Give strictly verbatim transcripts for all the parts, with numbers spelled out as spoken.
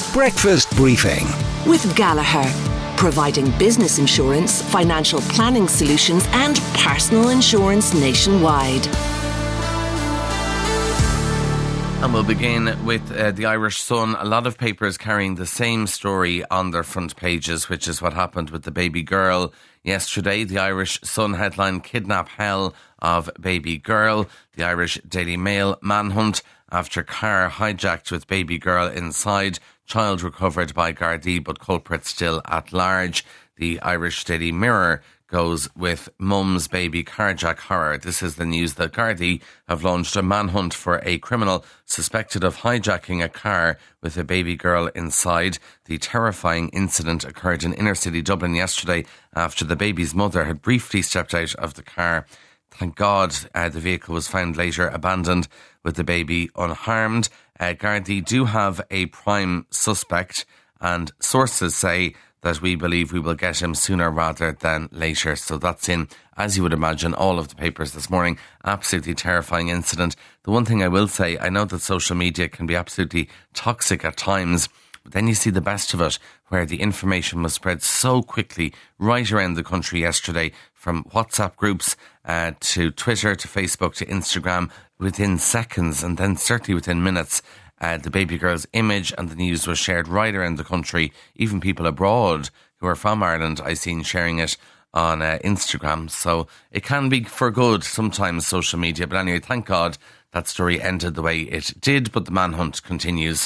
Breakfast Briefing with Gallagher, providing business insurance, financial planning solutions and personal insurance nationwide. And we'll begin with uh, the Irish Sun. A lot of papers carrying the same story on their front pages, which is what happened with the baby girl yesterday. The Irish Sun headline, Kidnap Hell of Baby Girl. The Irish Daily Mail, manhunt after car hijacked with baby girl inside. Child recovered by Gardaí, but culprit still at large. The Irish Daily Mirror goes with Mum's baby carjack horror. This is the news that Gardaí have launched a manhunt for a criminal suspected of hijacking a car with a baby girl inside. The terrifying incident occurred in inner city Dublin yesterday after the baby's mother had briefly stepped out of the car. Thank God uh, the vehicle was found later abandoned with the baby unharmed. Uh, Gardaí do have a prime suspect, and sources say that we believe we will get him sooner rather than later. So that's in, as you would imagine, all of the papers this morning. Absolutely terrifying incident. The one thing I will say, I know that social media can be absolutely toxic at times, but then you see the best of it, where the information was spread so quickly right around the country yesterday, from WhatsApp groups uh, to Twitter to Facebook to Instagram, within seconds and then certainly within minutes. Uh, the baby girl's image and the news was shared right around the country. Even people abroad who are from Ireland, I've seen sharing it on uh, Instagram. So it can be for good sometimes, social media. But anyway, thank God that story ended the way it did, but the manhunt continues.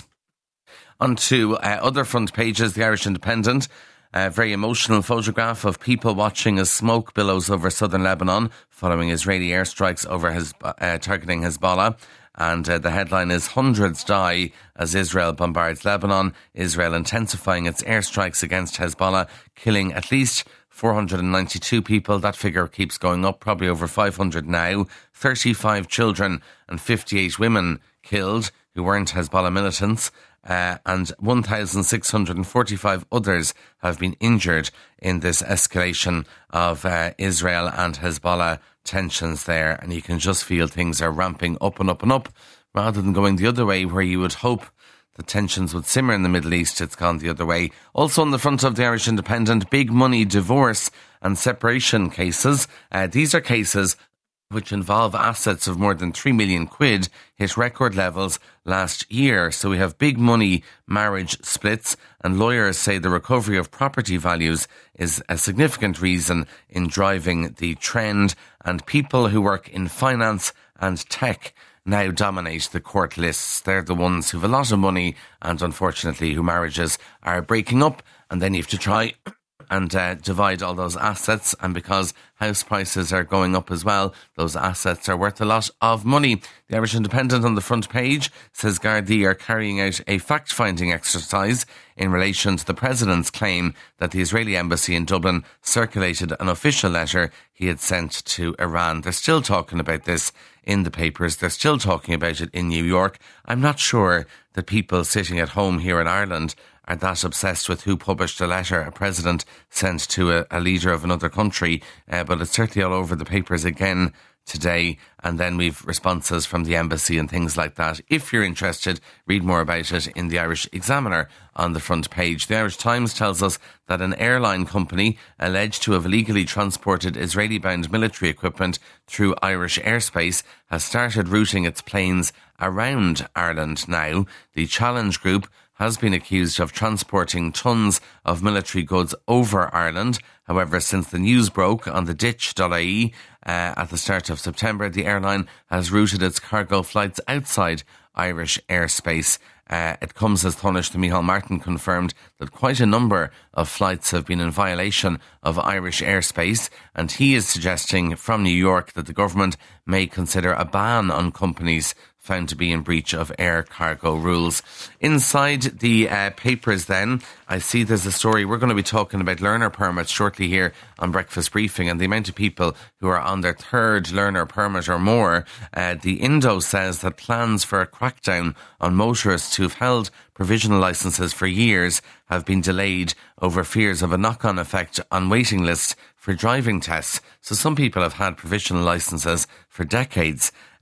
On to uh, other front pages, the Irish Independent. A very emotional photograph of people watching as smoke billows over southern Lebanon following Israeli airstrikes over his, uh, targeting Hezbollah. And uh, the headline is, hundreds die as Israel bombards Lebanon. Israel intensifying its airstrikes against Hezbollah, killing at least four hundred ninety-two people. That figure keeps going up, probably over five hundred now. thirty-five children and fifty-eight women killed who weren't Hezbollah militants. Uh, and one thousand six hundred forty-five others have been injured in this escalation of uh, Israel and Hezbollah tensions there. And you can just feel things are ramping up and up and up, rather than going the other way, where you would hope the tensions would simmer in the Middle East. It's gone the other way. Also on the front of the Irish Independent, big money divorce and separation cases. Uh, these are cases which involve assets of more than three million quid, hit record levels last year. So we have big money marriage splits, and lawyers say the recovery of property values is a significant reason in driving the trend, and people who work in finance and tech now dominate the court lists. They're the ones who have a lot of money and unfortunately who marriages are breaking up, and then you have to try and uh, divide all those assets. And because house prices are going up as well, those assets are worth a lot of money. The Irish Independent on the front page says Gardaí are carrying out a fact-finding exercise in relation to the President's claim that the Israeli embassy in Dublin circulated an official letter he had sent to Iran. They're still talking about this in the papers. They're still talking about it in New York. I'm not sure that people sitting at home here in Ireland are that obsessed with who published a letter a president sent to a, a leader of another country, uh, but it's certainly all over the papers again today. And then we've responses from the embassy and things like that. If you're interested, read more about it in the Irish Examiner on the front page. The Irish Times tells us that an airline company alleged to have illegally transported Israeli-bound military equipment through Irish airspace has started routing its planes around Ireland now. The Challenge Group has been accused of transporting tons of military goods over Ireland. However, since the news broke on the ditch dot I E uh, at the start of September, the airline has routed its cargo flights outside Irish airspace. Uh, it comes as Taoiseach Micheál Martin confirmed that quite a number of flights have been in violation of Irish airspace, and he is suggesting from New York that the government may consider a ban on companies found to be in breach of air cargo rules. Inside the uh, papers then, I see there's a story. We're going to be talking about learner permits shortly here on Breakfast Briefing, and the amount of people who are on their third learner permit or more. Uh, the Indo says that plans for a crackdown on motorists who've held provisional licences for years have been delayed over fears of a knock-on effect on waiting lists for driving tests. So some people have had provisional licences for decades.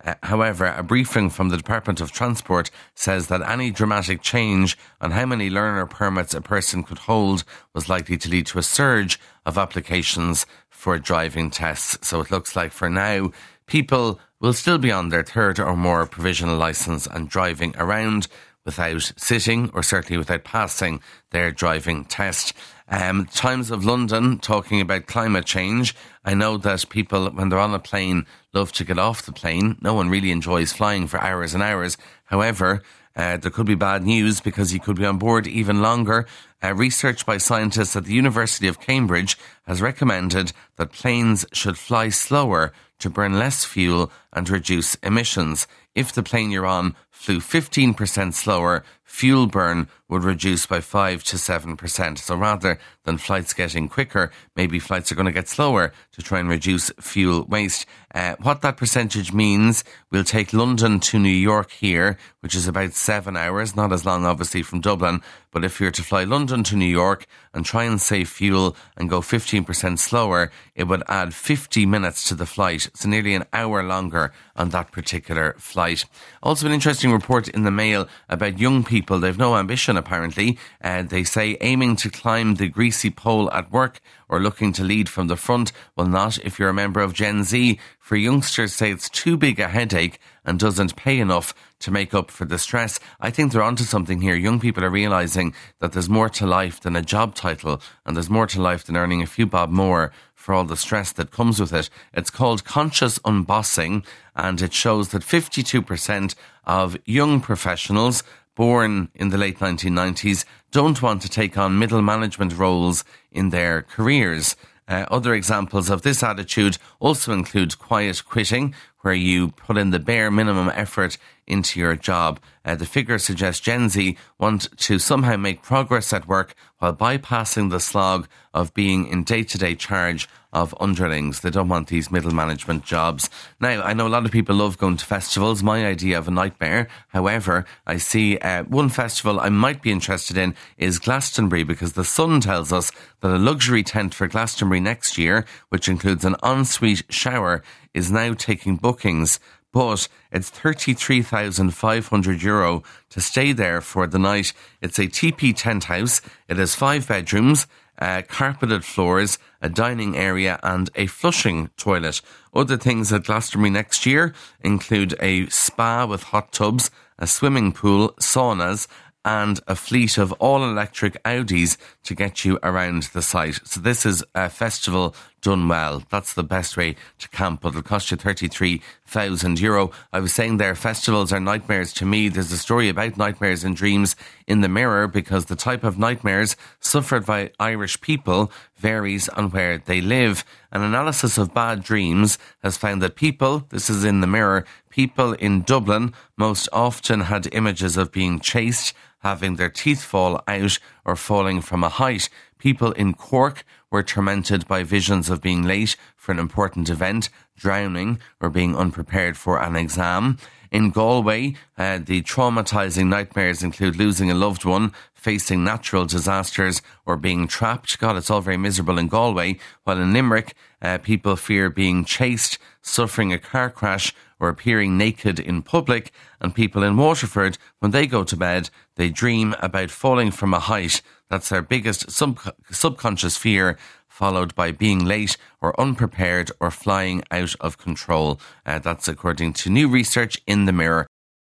Uh, however, a briefing from the Department of Transport says that any dramatic change on how many learner permits a person could hold was likely to lead to a surge of applications for driving tests. So it looks like for now, people will still be on their third or more provisional licence and driving around without sitting or certainly without passing their driving test. Um, Times of London talking about climate change. I know that people, when they're on a plane, love to get off the plane. No one really enjoys flying for hours and hours. However, uh, there could be bad news because you could be on board even longer. Uh, research by scientists at the University of Cambridge has recommended that planes should fly slower to burn less fuel and reduce emissions. If the plane you're on flew fifteen percent slower, fuel burn would reduce by five to seven percent. So rather than flights getting quicker, maybe flights are going to get slower to try and reduce fuel waste. Uh, what that percentage means, we'll take London to New York here, which is about seven hours, not as long obviously from Dublin. But if you're to fly London to New York and try and save fuel and go fifteen percent slower, it would add fifty minutes to the flight. So nearly an hour longer on that particular flight. Also an interesting report in the Mail about young people. They've no ambition apparently. Uh, they say aiming to climb the greasy pole at work or looking to lead from the front. Well, not if you're a member of Gen Z. For youngsters say it's too big a headache and doesn't pay enough to make up for the stress. I think they're onto something here. Young people are realising that there's more to life than a job title, and there's more to life than earning a few bob more for all the stress that comes with it. It's called conscious unbossing, and it shows that fifty-two percent of young professionals born in the late nineteen nineties don't want to take on middle management roles in their careers. Uh, other examples of this attitude also include quiet quitting, where you put in the bare minimum effort into your job. Uh, the figure suggests Gen Z want to somehow make progress at work while bypassing the slog of being in day-to-day charge of underlings. They don't want these middle management jobs. Now, I know a lot of people love going to festivals. My idea of a nightmare. However, I see uh, one festival I might be interested in is Glastonbury, because the Sun tells us that a luxury tent for Glastonbury next year, which includes an ensuite shower, is now taking bookings. But it's thirty-three thousand five hundred euro to stay there for the night. It's a T P tent house. It has five bedrooms, uh, carpeted floors, a dining area and a flushing toilet. Other things at Glastonbury next year include a spa with hot tubs, a swimming pool, saunas, and a fleet of all-electric Audis to get you around the site. So this is a festival done well. That's the best way to camp, but it'll cost you thirty-three thousand euro. I was saying there, festivals are nightmares to me. There's a story about nightmares and dreams in the Mirror, because the type of nightmares suffered by Irish people varies on where they live. An analysis of bad dreams has found that people, this is in the Mirror, people in Dublin most often had images of being chased, having their teeth fall out, or falling from a height. People in Cork were tormented by visions of being late for an important event, drowning, or being unprepared for an exam. In Galway, uh, the traumatising nightmares include losing a loved one, facing natural disasters, or being trapped. God, it's all very miserable in Galway. While in Limerick, uh, people fear being chased, suffering a car crash, or appearing naked in public. And people in Waterford, when they go to bed, they dream about falling from a height. That's their biggest sub- subconscious fear, followed by being late or unprepared or flying out of control. Uh, that's according to new research in the Mirror.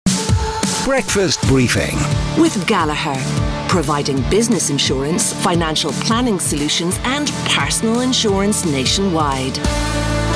Breakfast Briefing with Gallagher, providing business insurance, financial planning solutions and personal insurance nationwide.